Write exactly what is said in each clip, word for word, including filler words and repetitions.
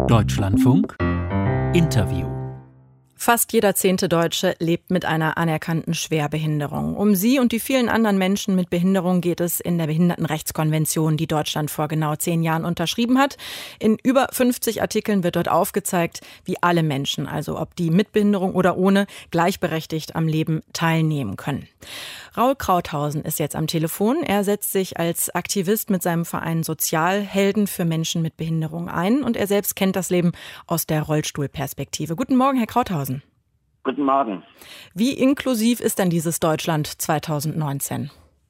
Deutschlandfunk Interview. Fast jeder zehnte Deutsche lebt mit einer anerkannten Schwerbehinderung. Um sie und die vielen anderen Menschen mit Behinderung geht es in der Behindertenrechtskonvention, die Deutschland vor genau zehn Jahren unterschrieben hat. In über fünfzig Artikeln wird dort aufgezeigt, wie alle Menschen, also ob die mit Behinderung oder ohne, gleichberechtigt am Leben teilnehmen können. Raul Krauthausen ist jetzt am Telefon. Er setzt sich als Aktivist mit seinem Verein Sozialhelden für Menschen mit Behinderung ein und er selbst kennt das Leben aus der Rollstuhlperspektive. Guten Morgen, Herr Krauthausen. Guten Morgen. Wie inklusiv ist denn dieses Deutschland zwanzig neunzehn?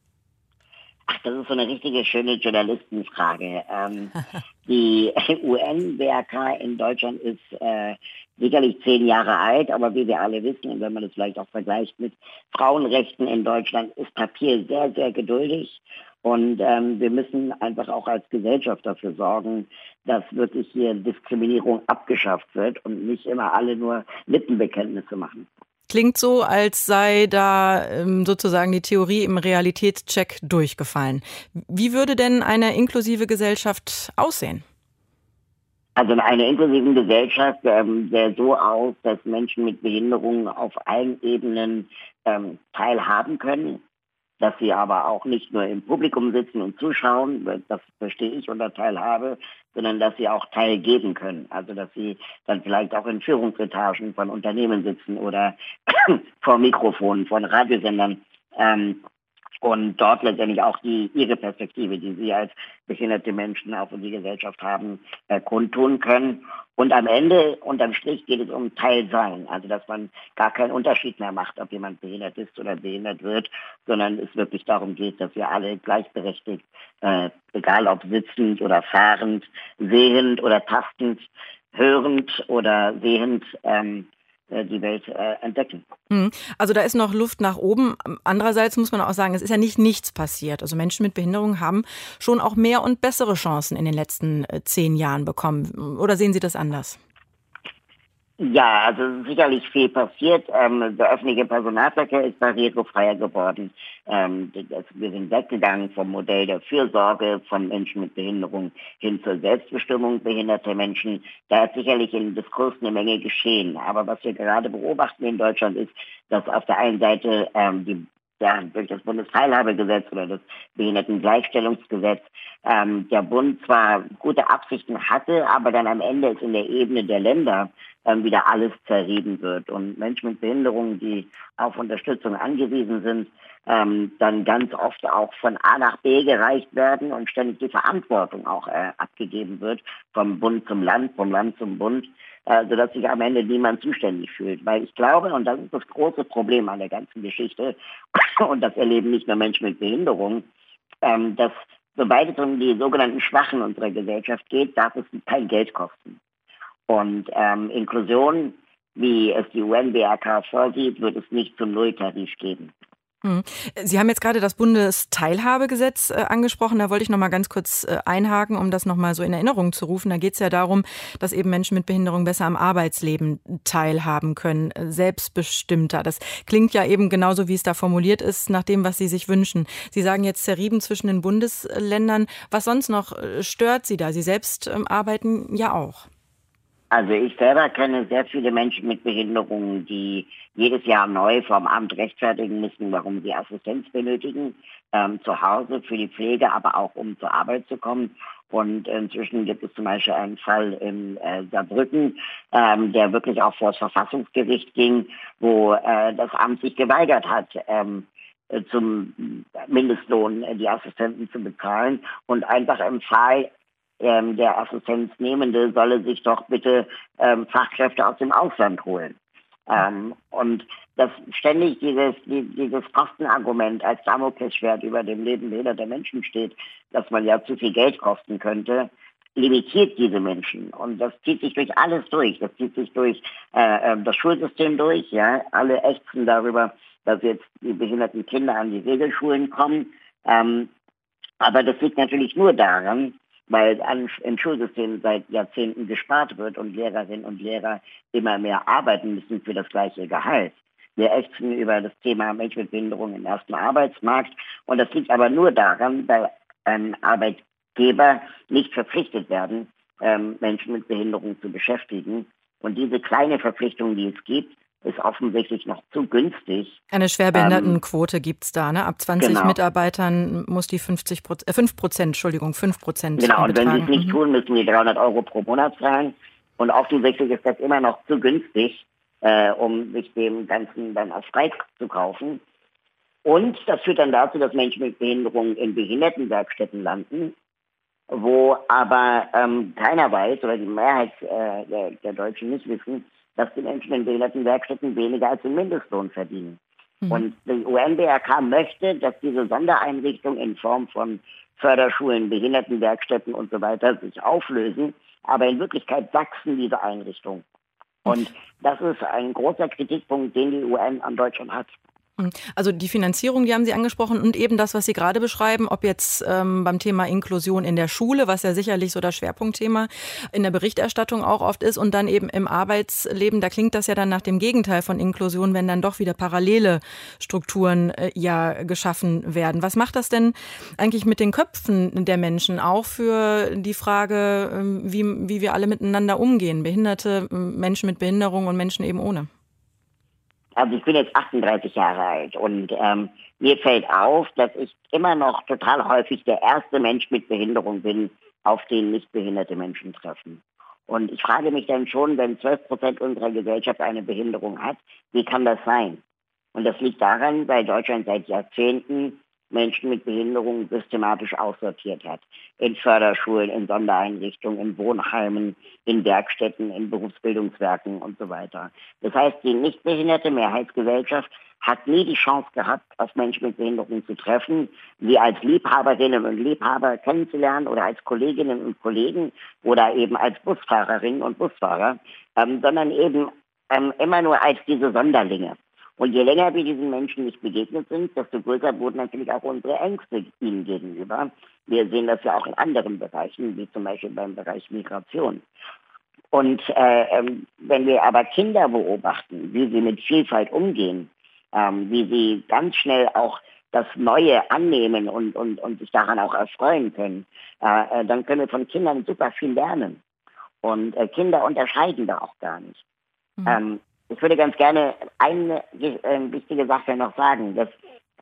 Ach, das ist so eine richtige schöne Journalistenfrage. Ähm, die U N-W R K in Deutschland ist äh, sicherlich zehn Jahre alt, aber wie wir alle wissen, und wenn man das vielleicht auch vergleicht mit Frauenrechten in Deutschland, ist Papier sehr, sehr geduldig. Und ähm, wir müssen einfach auch als Gesellschaft dafür sorgen, dass wirklich hier Diskriminierung abgeschafft wird und nicht immer alle nur Lippenbekenntnisse machen. Klingt so, als sei da ähm, sozusagen die Theorie im Realitätscheck durchgefallen. Wie würde denn eine inklusive Gesellschaft aussehen? Also in einer inklusiven Gesellschaft ähm, sähe so aus, dass Menschen mit Behinderungen auf allen Ebenen ähm, teilhaben können, dass sie aber auch nicht nur im Publikum sitzen und zuschauen, das verstehe ich unter Teilhabe, sondern dass sie auch teilgeben können. Also dass sie dann vielleicht auch in Führungsetagen von Unternehmen sitzen oder vor Mikrofonen von Radiosendern ähm, und dort letztendlich auch die ihre Perspektive, die sie als behinderte Menschen auch in die Gesellschaft haben, äh, kundtun können. Und am Ende, unterm Strich, geht es um Teilsein. Also dass man gar keinen Unterschied mehr macht, ob jemand behindert ist oder behindert wird, sondern es wirklich darum geht, dass wir alle gleichberechtigt, äh, egal ob sitzend oder fahrend, sehend oder tastend, hörend oder sehend, ähm, die Welt äh, entdecken. Also da ist noch Luft nach oben. Andererseits muss man auch sagen, es ist ja nicht nichts passiert. Also Menschen mit Behinderung haben schon auch mehr und bessere Chancen in den letzten äh, zehn Jahren bekommen. Oder sehen Sie das anders? Ja, also sicherlich viel passiert. Ähm, der öffentliche Personennahverkehr ist barrierefreier geworden. Ähm, das, wir sind weggegangen vom Modell der Fürsorge von Menschen mit Behinderung hin zur Selbstbestimmung behinderter Menschen. Da hat sicherlich im Diskurs eine Menge geschehen. Aber was wir gerade beobachten in Deutschland ist, dass auf der einen Seite ähm, die ja, durch das Bundesteilhabegesetz oder das Behindertengleichstellungsgesetz ähm, der Bund zwar gute Absichten hatte, aber dann am Ende es in der Ebene der Länder ähm, wieder alles zerrieben wird. Und Menschen mit Behinderungen, die auf Unterstützung angewiesen sind, ähm, dann ganz oft auch von A nach B gereicht werden und ständig die Verantwortung auch äh, abgegeben wird, vom Bund zum Land, vom Land zum Bund, äh, sodass sich am Ende niemand zuständig fühlt. Weil ich glaube, und das ist das große Problem an der ganzen Geschichte, und das erleben nicht nur Menschen mit Behinderung, ähm, dass sobald es um die sogenannten Schwachen unserer Gesellschaft geht, darf es kein Geld kosten. Und ähm, Inklusion, wie es die U N W R K vorsieht, wird es nicht zum Nulltarif geben. Sie haben jetzt gerade das Bundesteilhabegesetz äh, angesprochen. Da wollte ich noch mal ganz kurz äh, einhaken, um das noch mal so in Erinnerung zu rufen. Da geht es ja darum, dass eben Menschen mit Behinderung besser am Arbeitsleben teilhaben können, äh, selbstbestimmter. Das klingt ja eben genauso, wie es da formuliert ist, nach dem, was Sie sich wünschen. Sie sagen jetzt zerrieben zwischen den Bundesländern. Was sonst noch äh, stört Sie da? Sie selbst ähm, arbeiten ja auch. Also ich selber kenne sehr viele Menschen mit Behinderungen, die jedes Jahr neu vom Amt rechtfertigen müssen, warum sie Assistenz benötigen, ähm, zu Hause für die Pflege, aber auch um zur Arbeit zu kommen. Und inzwischen gibt es zum Beispiel einen Fall in äh, Saarbrücken, ähm, der wirklich auch vor das Verfassungsgericht ging, wo äh, das Amt sich geweigert hat, ähm, zum Mindestlohn äh, die Assistenten zu bezahlen und einfach empfahl, Ähm, der Assistenznehmende solle sich doch bitte ähm, Fachkräfte aus dem Ausland holen. Ähm, und dass ständig dieses, die, dieses Kostenargument als Damoklesschwert über dem Leben behinderter Menschen steht, dass man ja zu viel Geld kosten könnte, limitiert diese Menschen. Und das zieht sich durch alles durch. Das zieht sich durch äh, das Schulsystem durch. Ja, alle ächzen darüber, dass jetzt die behinderten Kinder an die Regelschulen kommen. Ähm, aber das liegt natürlich nur daran, weil an, im Schulsystem seit Jahrzehnten gespart wird und Lehrerinnen und Lehrer immer mehr arbeiten müssen für das gleiche Gehalt. Wir ächzen über das Thema Menschen mit Behinderung im ersten Arbeitsmarkt und das liegt aber nur daran, weil ähm, Arbeitgeber nicht verpflichtet werden, ähm, Menschen mit Behinderung zu beschäftigen. Und diese kleine Verpflichtung, die es gibt, ist offensichtlich noch zu günstig. Eine Schwerbehindertenquote ähm, gibt es da, ne? Ab zwanzig genau. Mitarbeitern muss die fünfzig Prozent, äh, fünf Prozent, Entschuldigung, fünf Prozent Genau, und wenn sie es nicht mhm. tun, müssen die dreihundert Euro pro Monat zahlen. Und offensichtlich ist das immer noch zu günstig, äh, um sich dem Ganzen dann als frei zu kaufen. Und das führt dann dazu, dass Menschen mit Behinderungen in Behindertenwerkstätten landen, wo aber ähm, keiner weiß, oder die Mehrheit äh, der, der Deutschen nicht wissen, dass die Menschen in Behindertenwerkstätten weniger als den Mindestlohn verdienen. Mhm. Und die U N B R K möchte, dass diese Sondereinrichtungen in Form von Förderschulen, Behindertenwerkstätten und so weiter sich auflösen, aber in Wirklichkeit wachsen diese Einrichtungen. Und das ist ein großer Kritikpunkt, den die U N an Deutschland hat. Also die Finanzierung, die haben Sie angesprochen und eben das, was Sie gerade beschreiben, ob jetzt ähm, beim Thema Inklusion in der Schule, was ja sicherlich so das Schwerpunktthema in der Berichterstattung auch oft ist und dann eben im Arbeitsleben, da klingt das ja dann nach dem Gegenteil von Inklusion, wenn dann doch wieder parallele Strukturen äh, ja geschaffen werden. Was macht das denn eigentlich mit den Köpfen der Menschen, auch für die Frage, äh, wie, wie wir alle miteinander umgehen, Behinderte, Menschen mit Behinderung und Menschen eben ohne? Also ich bin jetzt achtunddreißig Jahre alt und ähm, mir fällt auf, dass ich immer noch total häufig der erste Mensch mit Behinderung bin, auf den nicht behinderte Menschen treffen. Und ich frage mich dann schon, wenn zwölf Prozent unserer Gesellschaft eine Behinderung hat, wie kann das sein? Und das liegt daran, weil Deutschland seit Jahrzehnten Menschen mit Behinderung systematisch aussortiert hat. In Förderschulen, in Sondereinrichtungen, in Wohnheimen, in Werkstätten, in Berufsbildungswerken und so weiter. Das heißt, die nicht behinderte Mehrheitsgesellschaft hat nie die Chance gehabt, auf Menschen mit Behinderung zu treffen, sie als Liebhaberinnen und Liebhaber kennenzulernen oder als Kolleginnen und Kollegen oder eben als Busfahrerinnen und Busfahrer, ähm, sondern eben ähm, immer nur als diese Sonderlinge. Und je länger wir diesen Menschen nicht begegnet sind, desto größer wurden natürlich auch unsere Ängste ihnen gegenüber. Wir sehen das ja auch in anderen Bereichen, wie zum Beispiel beim Bereich Migration. Und äh, ähm, wenn wir aber Kinder beobachten, wie sie mit Vielfalt umgehen, ähm, wie sie ganz schnell auch das Neue annehmen und, und, und sich daran auch erfreuen können, äh, dann können wir von Kindern super viel lernen. Und äh, Kinder unterscheiden da auch gar nicht. Mhm. Ähm, Ich würde ganz gerne eine äh, wichtige Sache noch sagen, dass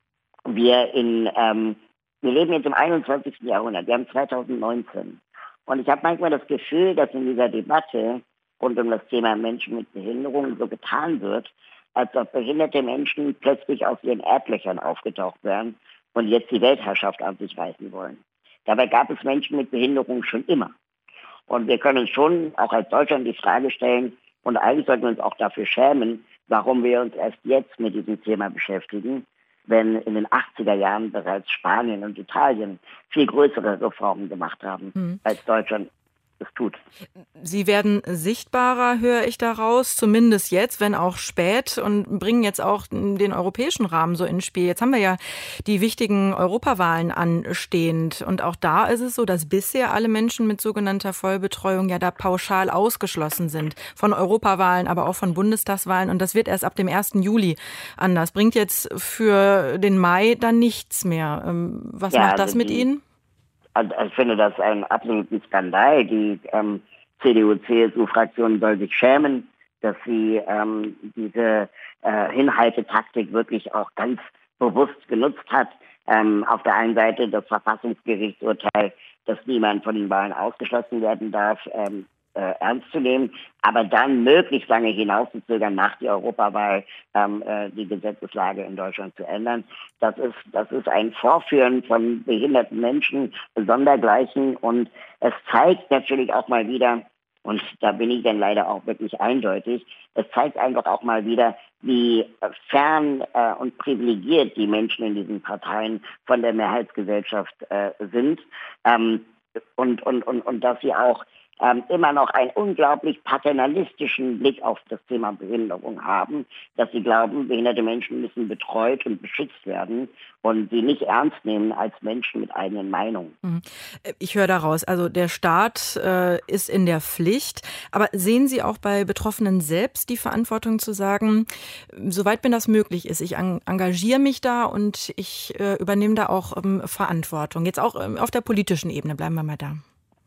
wir in, ähm, wir leben jetzt im einundzwanzigsten Jahrhundert, wir haben zweitausendneunzehn. Und ich habe manchmal das Gefühl, dass in dieser Debatte rund um das Thema Menschen mit Behinderung so getan wird, als ob behinderte Menschen plötzlich aus ihren Erdlöchern aufgetaucht wären und jetzt die Weltherrschaft an sich reißen wollen. Dabei gab es Menschen mit Behinderung schon immer. Und wir können uns schon auch als Deutschland die Frage stellen, und eigentlich sollten wir uns auch dafür schämen, warum wir uns erst jetzt mit diesem Thema beschäftigen, wenn in den achtziger Jahren bereits Spanien und Italien viel größere Reformen gemacht haben, mhm. als Deutschland es tut. Sie werden sichtbarer, höre ich daraus, zumindest jetzt, wenn auch spät, und bringen jetzt auch den europäischen Rahmen so ins Spiel. Jetzt haben wir ja die wichtigen Europawahlen anstehend und auch da ist es so, dass bisher alle Menschen mit sogenannter Vollbetreuung ja da pauschal ausgeschlossen sind. Von Europawahlen, aber auch von Bundestagswahlen und das wird erst ab dem ersten Juli anders. Bringt jetzt für den Mai dann nichts mehr. Was ja, macht das also mit die- Ihnen? Also ich finde das einen absoluten Skandal. Die ähm, C D U-C S U-Fraktion soll sich schämen, dass sie ähm, diese äh, Hinhaltetaktik wirklich auch ganz bewusst genutzt hat. Ähm, auf der einen Seite das Verfassungsgerichtsurteil, dass niemand von den Wahlen ausgeschlossen werden darf, ähm, äh, ernst zu nehmen, aber dann möglichst lange hinauszuzögern, nach der Europawahl ähm, äh, die Gesetzeslage in Deutschland zu ändern. Das ist, das ist ein Vorführen von behinderten Menschen sondergleichen und es zeigt natürlich auch mal wieder, und da bin ich dann leider auch wirklich eindeutig, es zeigt einfach auch mal wieder, wie fern äh, und privilegiert die Menschen in diesen Parteien von der Mehrheitsgesellschaft äh, sind ähm, und, und, und, und dass sie auch Ähm, immer noch einen unglaublich paternalistischen Blick auf das Thema Behinderung haben, dass sie glauben, behinderte Menschen müssen betreut und beschützt werden und sie nicht ernst nehmen als Menschen mit eigenen Meinungen. Ich höre daraus, also der Staat äh, ist in der Pflicht, aber sehen Sie auch bei Betroffenen selbst die Verantwortung zu sagen, soweit mir das möglich ist, ich en- engagiere mich da und ich äh, übernehme da auch ähm, Verantwortung, jetzt auch ähm, auf der politischen Ebene, bleiben wir mal da.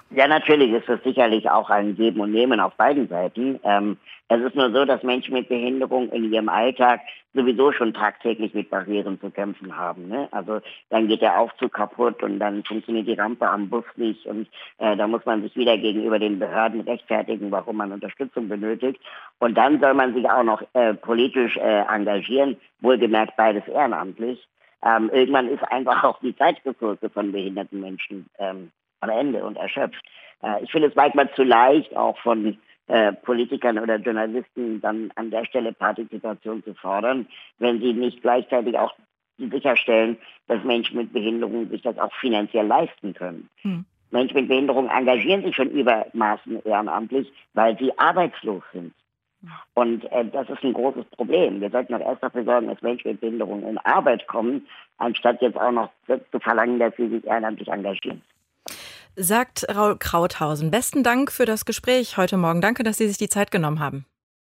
Ja, natürlich ist das sicherlich auch ein Geben und Nehmen auf beiden Seiten. Ähm, es ist nur so, dass Menschen mit Behinderung in ihrem Alltag sowieso schon tagtäglich mit Barrieren zu kämpfen haben. Ne? Also dann geht der Aufzug kaputt und dann funktioniert die Rampe am Bus nicht und äh, da muss man sich wieder gegenüber den Behörden rechtfertigen, warum man Unterstützung benötigt. Und dann soll man sich auch noch äh, politisch äh, engagieren, wohlgemerkt beides ehrenamtlich. Ähm, irgendwann ist einfach auch die Zeitressource von behinderten Menschen ähm, am Ende und erschöpft. Äh, ich finde es manchmal zu leicht, auch von äh, Politikern oder Journalisten dann an der Stelle Partizipation zu fordern, wenn sie nicht gleichzeitig auch sicherstellen, dass Menschen mit Behinderung sich das auch finanziell leisten können. Hm. Menschen mit Behinderung engagieren sich schon übermaßen ehrenamtlich, weil sie arbeitslos sind. Und äh, das ist ein großes Problem. Wir sollten auch erst dafür sorgen, dass Menschen mit Behinderung in Arbeit kommen, anstatt jetzt auch noch zu verlangen, dass sie sich ehrenamtlich engagieren. Sagt Raul Krauthausen. Besten Dank für das Gespräch heute Morgen. Danke, dass Sie sich die Zeit genommen haben.